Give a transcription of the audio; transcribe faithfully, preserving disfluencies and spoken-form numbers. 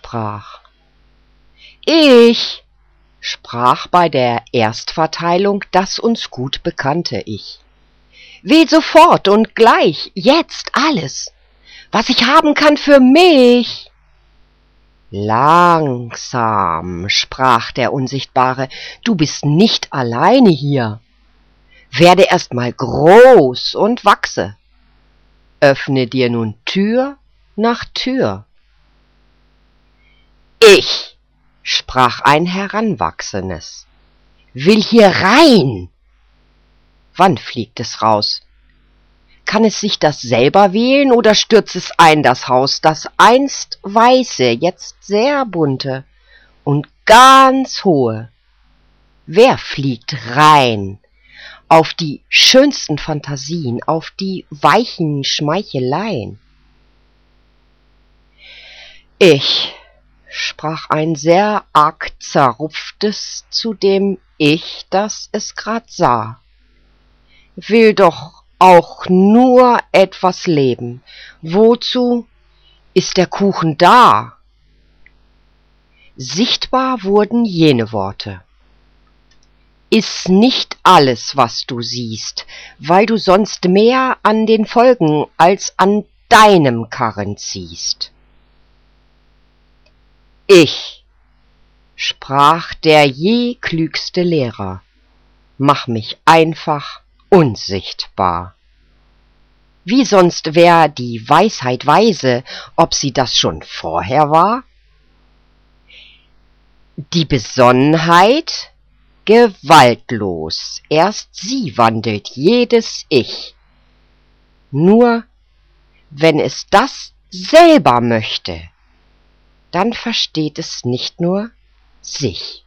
sprach. Ich, sprach bei der Erstverteilung das uns gut bekannte Ich, will sofort und gleich, jetzt alles, was ich haben kann für mich. Langsam, sprach der Unsichtbare, du bist nicht alleine hier. Werde erst mal groß und wachse. Öffne dir nun Tür nach Tür. Ich, sprach ein Heranwachsendes, will hier rein. Wann fliegt es raus? Kann es sich das selber wählen oder stürzt es ein, das Haus, das einst weiße, jetzt sehr bunte und ganz hohe? Wer fliegt rein auf die schönsten Fantasien, auf die weichen Schmeicheleien? Ich, sprach ein sehr arg zerrupftes zu dem Ich, das es grad sah, will doch auch nur etwas leben. Wozu ist der Kuchen da? Sichtbar wurden jene Worte. Iss nicht alles, was du siehst, weil du sonst mehr an den Folgen als an deinem Karren ziehst. Ich, sprach der je klügste Lehrer, mach mich einfach unsichtbar. Wie sonst wär die Weisheit weise, ob sie das schon vorher war? Die Besonnenheit gewaltlos, erst sie wandelt jedes Ich. Nur wenn es das selber möchte, dann versteht es nicht nur sich.